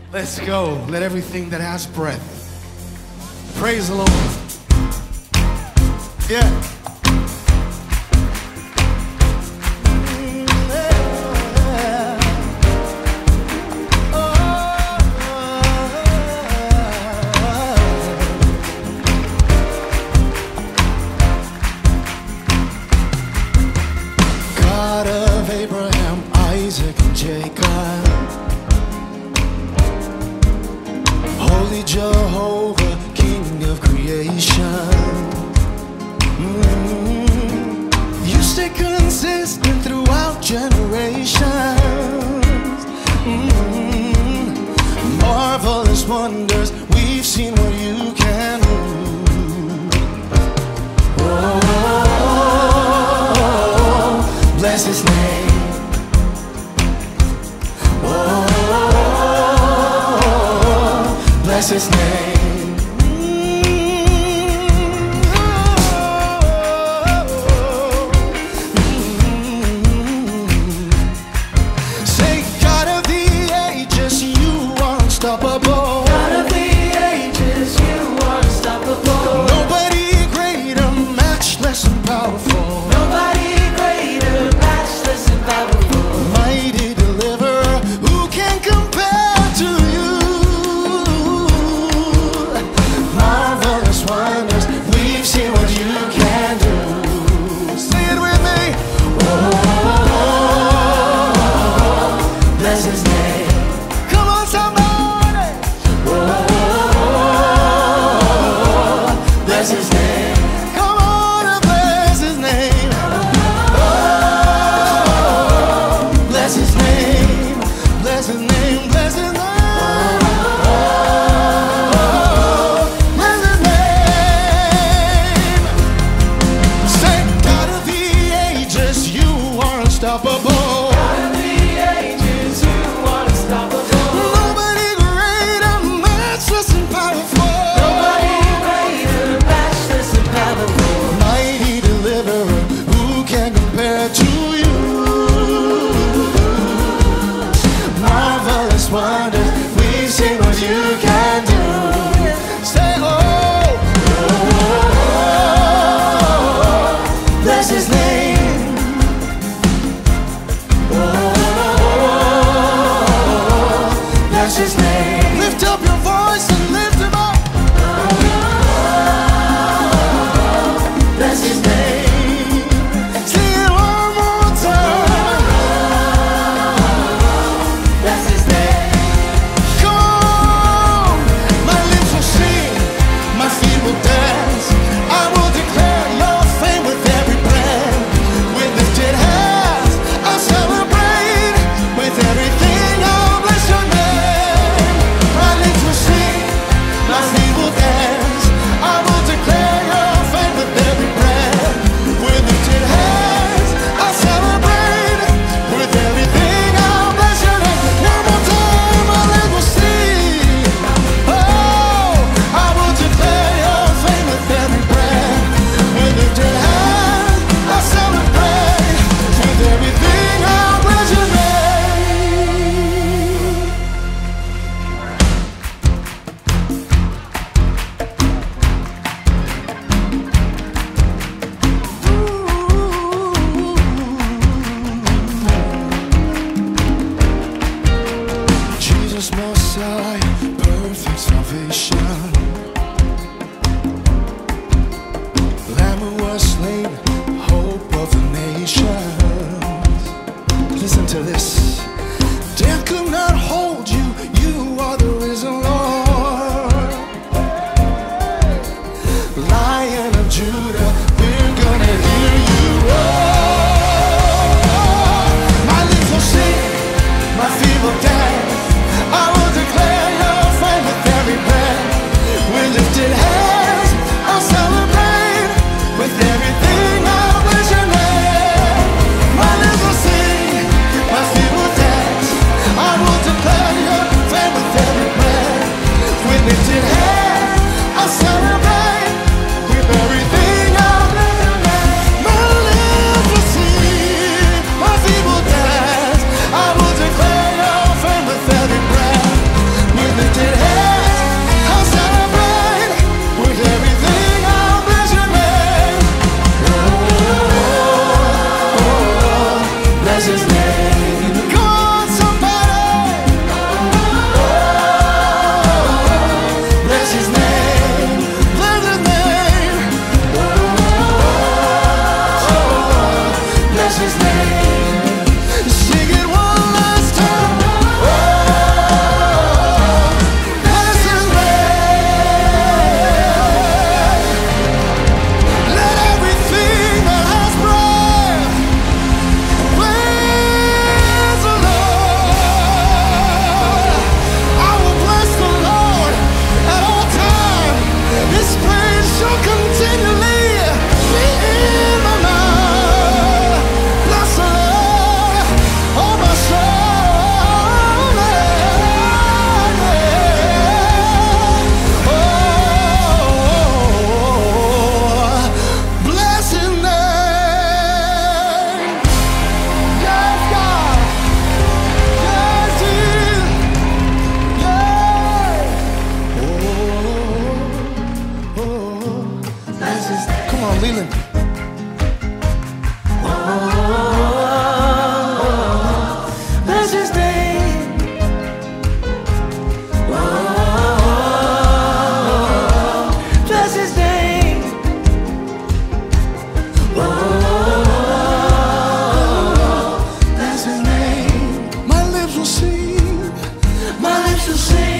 Let's go. Let everything that has breath praise the Lord. Yeah. God of Abraham, Isaac, and Jacob, Holy Jehovah, King of creation. You stay consistent throughout generations. Marvelous wonders, we've seen what you can do. Oh, bless His name. Oh, bless His name. Say, God of the ages, you are unstoppable. God of the ages, you are unstoppable. Nobody greater, matchless and powerful. Nobody greater, matchless and powerful. Mighty deliverer, who can compare to you? Marvelous wonders, we've seen what you can do. Say it with me. Oh, Bless His name. come on, somebody. Bless His name. Come on and bless His name. Oh, bless His name. Bless His name. Bless His name. Bless His name. Say, God of the ages, you are unstoppable. God of the ages, you are unstoppable. Nobody greater, matchless and powerful. Nobody greater, matchless and powerful. Mighty deliverer, who can compare to you? Marvelous wonders, we've seen what you can do. Say, oh, Bless His name. Bless His name. lift up your voice and lift Him up. Bless His name. Sing it one more time. Bless His name. Come, my lips will sing, my feet will dance. I will declare your fame with every breath. With lifted hands, I'll celebrate. With everything, I'll bless your name. My lips will sing, my feet will dance. I will declare your fame with every breath. With lifted hands, I'll celebrate. With everything, I'll bless your name. One more time, my lips will sing. Oh, I will declare your fame with every breath. With lifted hands, I'll celebrate. With everything, I'll bless your name. Jesus Messiah, perfect salvation. Lamb who was slain, hope of the nations. Listen to this. Death could not hold you, you are the risen Lord. Lion of Judah, we're gonna hear you roar. My lips will sing, my feet will dance. I will declare your fame with every breath. to sing.